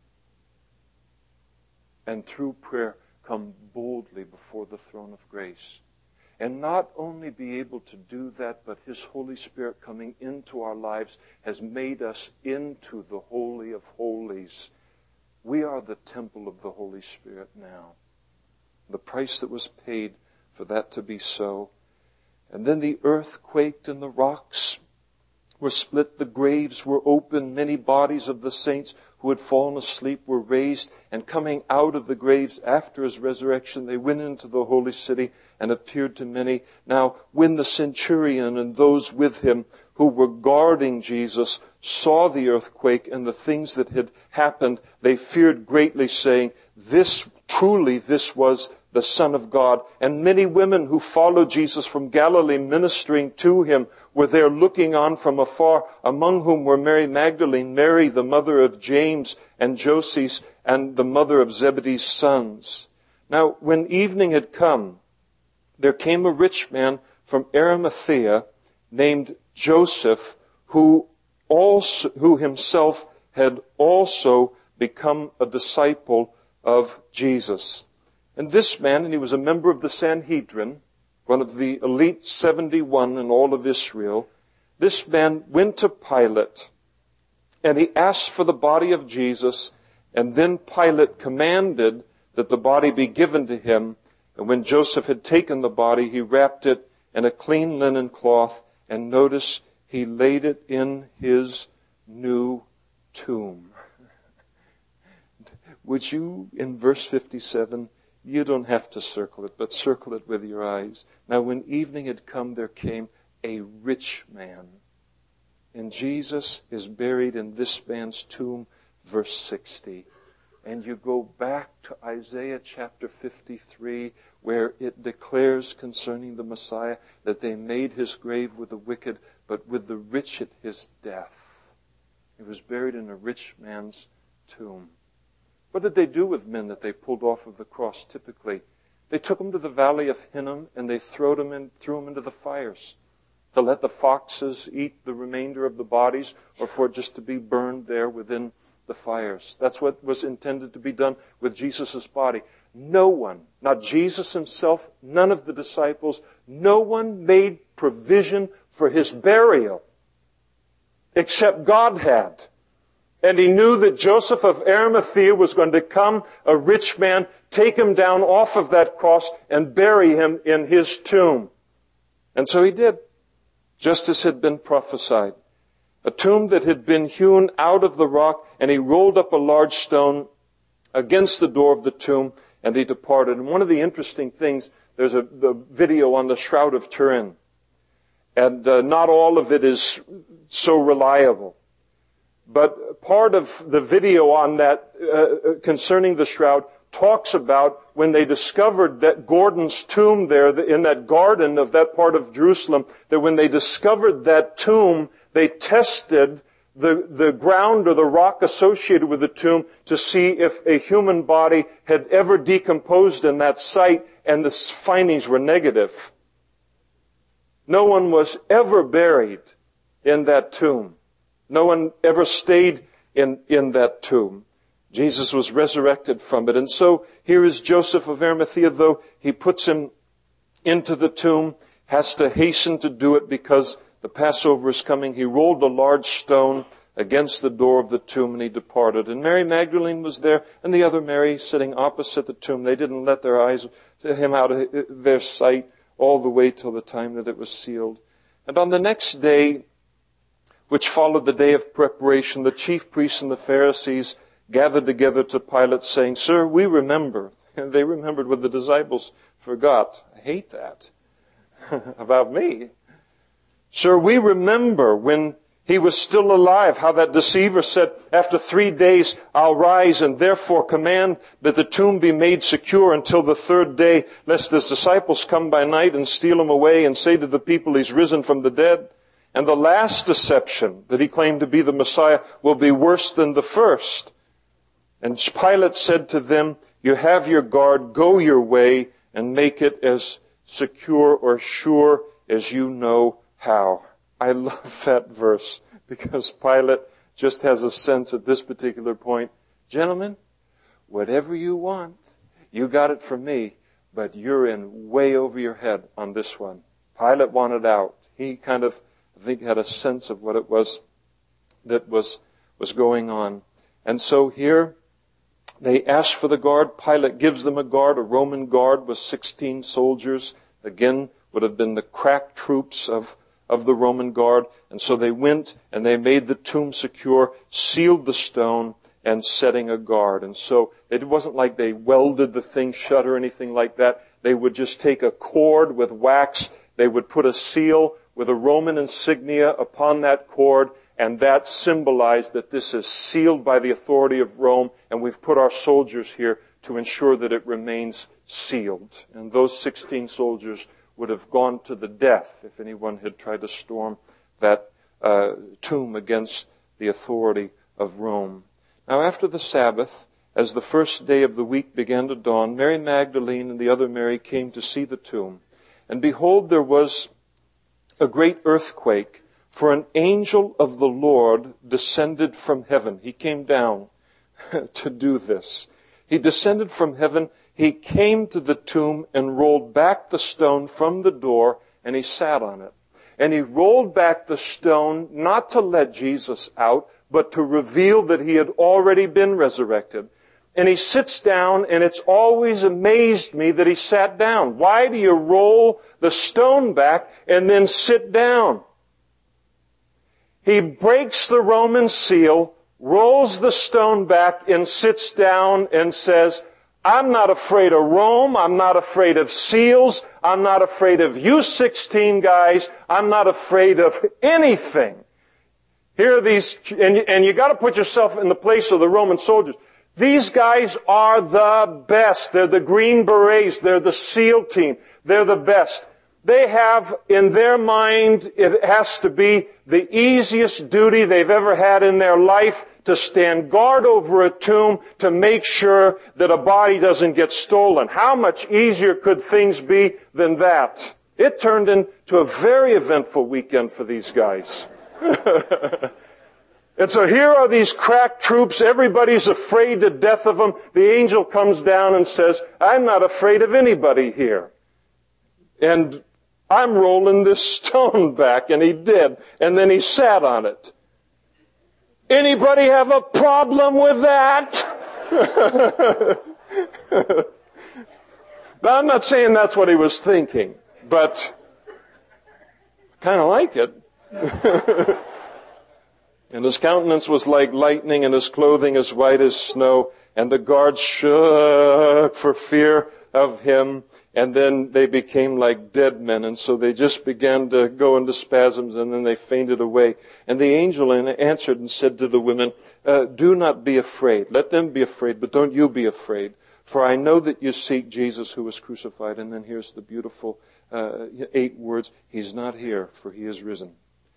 And through prayer, come boldly before the throne of grace. And not only be able to do that, but His Holy Spirit coming into our lives has made us into the Holy of Holies. We are the temple of the Holy Spirit now. The price that was paid for that to be so. And then the earth quaked and the rocks were split, the graves were opened, many bodies of the saints who had fallen asleep were raised, and coming out of the graves after His resurrection, they went into the holy city and appeared to many. Now, when the centurion and those with him who were guarding Jesus saw the earthquake and the things that had happened, they feared greatly, saying, "This, truly this was the Son of God." And many women who followed Jesus from Galilee ministering to Him were there looking on from afar, among whom were Mary Magdalene, Mary the mother of James and Joses, and the mother of Zebedee's sons. Now, when evening had come, there came a rich man from Arimathea named Joseph, who also, who himself had also become a disciple of Jesus. And this man, and he was a member of the Sanhedrin, one of the elite seventy-one in all of Israel, this man went to Pilate, and he asked for the body of Jesus, and then Pilate commanded that the body be given to him. And when Joseph had taken the body, he wrapped it in a clean linen cloth, and notice he laid it in his new tomb. Would you, in verse fifty-seven, you don't have to circle it, but circle it with your eyes. Now, when evening had come, there came a rich man. And Jesus is buried in this man's tomb, verse sixty. And you go back to Isaiah chapter fifty-three, where it declares concerning the Messiah that they made His grave with the wicked, but with the rich at His death. He was buried in a rich man's tomb. What did they do with men that they pulled off of the cross typically? They took them to the valley of Hinnom and they threw them, in, threw them into the fires to let the foxes eat the remainder of the bodies, or for it just to be burned there within the fires. That's what was intended to be done with Jesus' body. No one, not Jesus himself, none of the disciples, no one made provision for his burial except God had. And he knew that Joseph of Arimathea was going to come, a rich man, take him down off of that cross and bury him in his tomb. And so he did, just as had been prophesied. A tomb that had been hewn out of the rock, and he rolled up a large stone against the door of the tomb, and he departed. And one of the interesting things, there's a the video on the Shroud of Turin, and uh, not all of it is so reliable. But part of the video on that uh, concerning the shroud talks about when they discovered that Gordon's tomb there in that garden of that part of Jerusalem, that when they discovered that tomb, they tested the, the ground or the rock associated with the tomb to see if a human body had ever decomposed in that site, and the findings were negative. No one was ever buried in that tomb. No one ever stayed in, in that tomb. Jesus was resurrected from it. And so here is Joseph of Arimathea, though he puts him into the tomb, has to hasten to do it because the Passover is coming. He rolled a large stone against the door of the tomb and he departed. And Mary Magdalene was there and the other Mary sitting opposite the tomb. They didn't let their eyes, him out of their sight all the way till the time that it was sealed. And on the next day, which followed the day of preparation, the chief priests and the Pharisees gathered together to Pilate, saying, "Sir, we remember." And they remembered what the disciples forgot. I hate that about me. "Sir, we remember when he was still alive, how that deceiver said, 'After three days I'll rise, and therefore command that the tomb be made secure until the third day, lest his disciples come by night and steal him away and say to the people, he's risen from the dead.' And the last deception, that he claimed to be the Messiah, will be worse than the first." And Pilate said to them, "You have your guard, go your way, and make it as secure or sure as you know how." I love that verse, because Pilate just has a sense at this particular point, gentlemen, whatever you want, you got it from me, but you're in way over your head on this one. Pilate wanted out. He kind of, I think, had a sense of what it was that was, was going on. And so here, they ask for the guard. Pilate gives them a guard, a Roman guard with sixteen soldiers. Again, would have been the crack troops of, of the Roman guard. And so they went and they made the tomb secure, sealed the stone, and setting a guard. And so it wasn't like they welded the thing shut or anything like that. They would just take a cord with wax. They would put a seal with a Roman insignia upon that cord, and that symbolized that this is sealed by the authority of Rome, and we've put our soldiers here to ensure that it remains sealed. And those sixteen soldiers would have gone to the death if anyone had tried to storm that uh, tomb against the authority of Rome. Now, after the Sabbath, as the first day of the week began to dawn, Mary Magdalene and the other Mary came to see the tomb. And behold, there was a great earthquake, for an angel of the Lord descended from heaven. He came down to do this. He descended from heaven. He came to the tomb and rolled back the stone from the door, and he sat on it. And he rolled back the stone not to let Jesus out, but to reveal that he had already been resurrected. And he sits down, and it's always amazed me that he sat down. Why do you roll the stone back and then sit down? He breaks the Roman seal, rolls the stone back, and sits down and says, "I'm not afraid of Rome. I'm not afraid of seals. I'm not afraid of you sixteen guys. I'm not afraid of anything." Here are these, and you, and you got to put yourself in the place of the Roman soldiers. These guys are the best. They're the Green Berets. They're the SEAL team. They're the best. They have, in their mind, it has to be the easiest duty they've ever had in their life to stand guard over a tomb to make sure that a body doesn't get stolen. How much easier could things be than that? It turned into a very eventful weekend for these guys. And so here are these crack troops. Everybody's afraid to death of them. The angel comes down and says, I'm not afraid of anybody here. And I'm rolling this stone back. And he did. And then he sat on it. Anybody have a problem with that? Now, I'm not saying that's what he was thinking, but I kind of like it. And his countenance was like lightning, and his clothing as white as snow. And the guards shook for fear of him. And then they became like dead men. And so they just began to go into spasms, and then they fainted away. And the angel answered and said to the women, uh, do not be afraid. Let them be afraid, but don't you be afraid. For I know that you seek Jesus who was crucified. And then here's the beautiful uh, eight words. He's not here, for he is risen.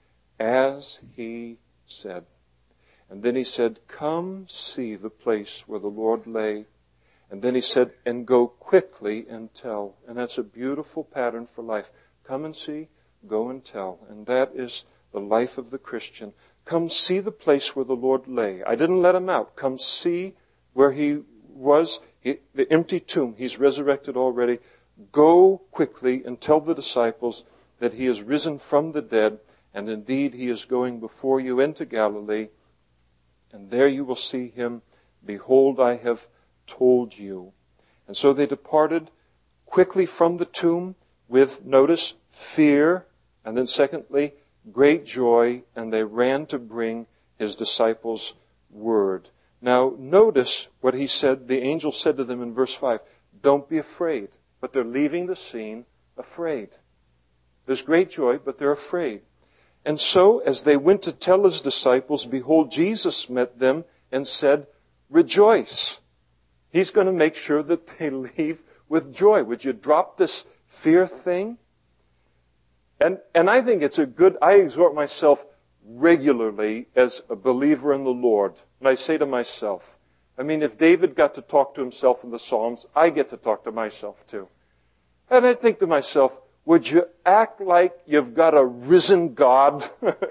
As he said. And then he said, come see the place where the Lord lay. And then he said, and go quickly and tell. And that's a beautiful pattern for life. Come and see, go and tell. And that is the life of the Christian. Come see the place where the Lord lay. I didn't let him out. Come see where he was, he, the empty tomb. He's resurrected already. Go quickly and tell the disciples that he is risen from the dead. And indeed, he is going before you into Galilee. And there you will see him. Behold, I have told you. And so they departed quickly from the tomb with, notice, fear. And then secondly, great joy. And they ran to bring his disciples word. Now, notice what he said. The angel said to them in verse five, don't be afraid. But they're leaving the scene afraid. There's great joy, but they're afraid. And so, as they went to tell his disciples, behold, Jesus met them and said, rejoice. He's going to make sure that they leave with joy. Would you drop this fear thing? And, and I think it's a good, I exhort myself regularly as a believer in the Lord. And I say to myself, I mean, if David got to talk to himself in the Psalms, I get to talk to myself too. And I think to myself, would you act like you've got a risen God?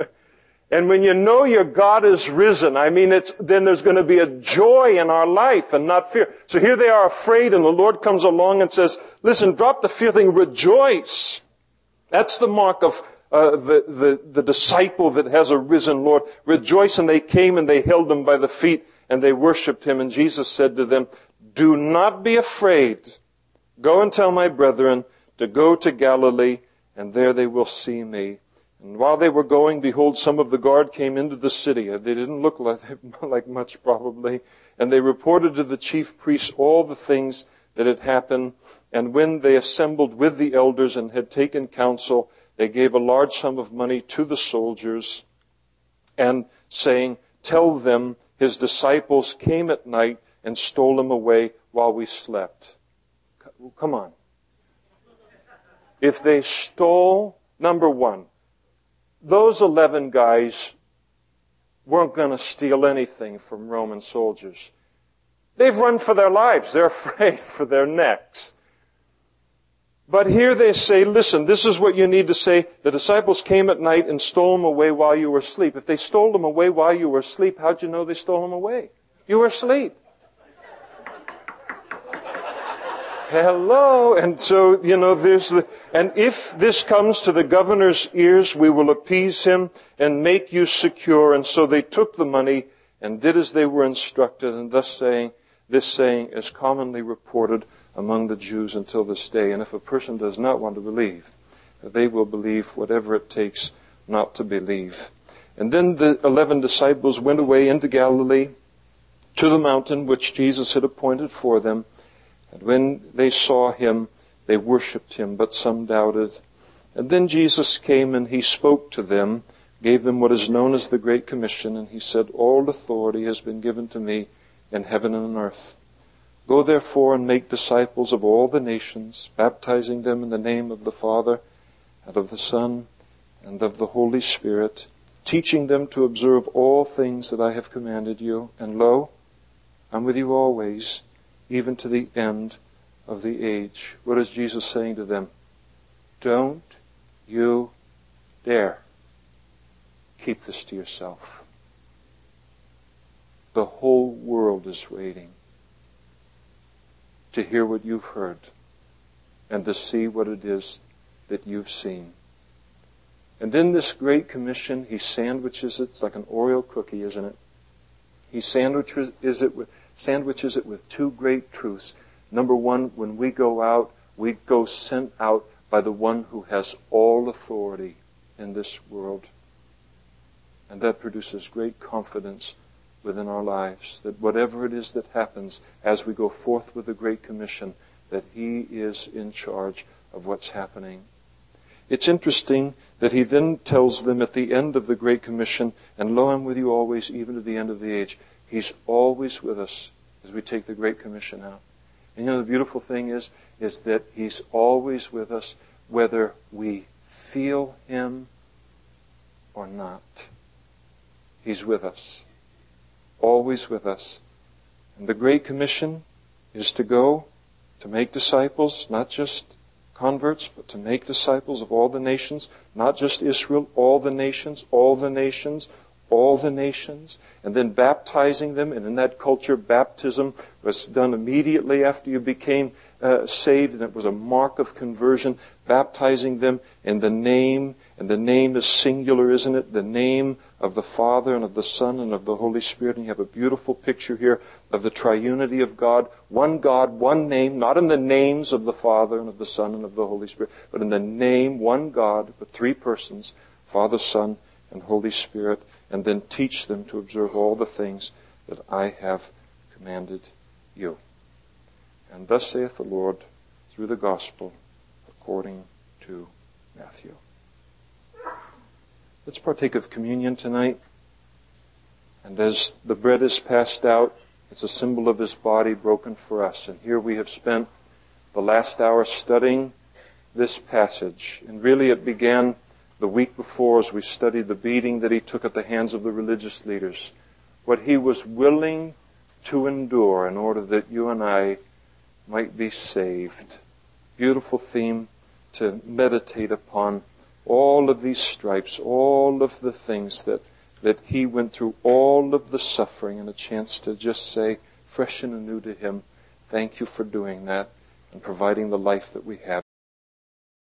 And when you know your God is risen, I mean, it's, then there's going to be a joy in our life and not fear. So here they are afraid, and the Lord comes along and says, listen, drop the fear thing, rejoice. That's the mark of uh, the, the, the disciple that has a risen Lord. Rejoice, and they came and they held him by the feet and they worshipped him. And Jesus said to them, do not be afraid. Go and tell my brethren to go to Galilee, and there they will see me. And while they were going, behold, some of the guard came into the city. They didn't look like, like much, probably. And they reported to the chief priests all the things that had happened. And when they assembled with the elders and had taken counsel, they gave a large sum of money to the soldiers, and saying, tell them his disciples came at night and stole him away while we slept. Come on. If they stole, number one, those eleven guys weren't going to steal anything from Roman soldiers. They've run for their lives. They're afraid for their necks. But here they say, listen, this is what you need to say. The disciples came at night and stole them away while you were asleep. If they stole them away while you were asleep, how'd you know they stole them away? You were asleep. Hello. And so, you know, there's the, and if this comes to the governor's ears, we will appease him and make you secure. And so they took the money and did as they were instructed. And thus saying, this saying is commonly reported among the Jews until this day. And if a person does not want to believe, they will believe whatever it takes not to believe. And then the eleven disciples went away into Galilee to the mountain which Jesus had appointed for them. And when they saw him, they worshipped him, but some doubted. And then Jesus came and he spoke to them, gave them what is known as the Great Commission, and he said, all authority has been given to me in heaven and on earth. Go therefore and make disciples of all the nations, baptizing them in the name of the Father and of the Son, and of the Holy Spirit, teaching them to observe all things that I have commanded you. And lo, I'm with you always, even to the end of the age. What is Jesus saying to them? Don't you dare keep this to yourself. The whole world is waiting to hear what you've heard and to see what it is that you've seen. And in this Great Commission, he sandwiches it. It's like an Oreo cookie, isn't it? He sandwiches it with, sandwiches it with two great truths. Number one, when we go out, we go sent out by the one who has all authority in this world. And that produces great confidence within our lives, that whatever it is that happens as we go forth with the Great Commission, that he is in charge of what's happening. It's interesting that he then tells them at the end of the Great Commission, and lo, I'm with you always, even to the end of the age. He's always with us as we take the Great Commission out. And you know, the beautiful thing is, is that he's always with us whether we feel him or not. He's with us. Always with us. And the Great Commission is to go, to make disciples, not just converts, but to make disciples of all the nations, not just Israel, all the nations, all the nations, all the nations, and then baptizing them. And in that culture, baptism was done immediately after you became uh, saved, and it was a mark of conversion, baptizing them in the name, and the name is singular, isn't it? The name of the Father and of the Son and of the Holy Spirit. And you have a beautiful picture here of the triunity of God. One God, one name, not in the names of the Father and of the Son and of the Holy Spirit, but in the name, one God, with three persons, Father, Son, and Holy Spirit. And then teach them to observe all the things that I have commanded you. And thus saith the Lord through the gospel according to Matthew. Let's partake of communion tonight. And as the bread is passed out, it's a symbol of his body broken for us. And here we have spent the last hour studying this passage. And really it began the week before as we studied the beating that he took at the hands of the religious leaders. What he was willing to endure in order that you and I might be saved. Beautiful theme to meditate upon. All of these stripes, all of the things that, that he went through, all of the suffering, and a chance to just say, fresh and anew to him, thank you for doing that and providing the life that we have.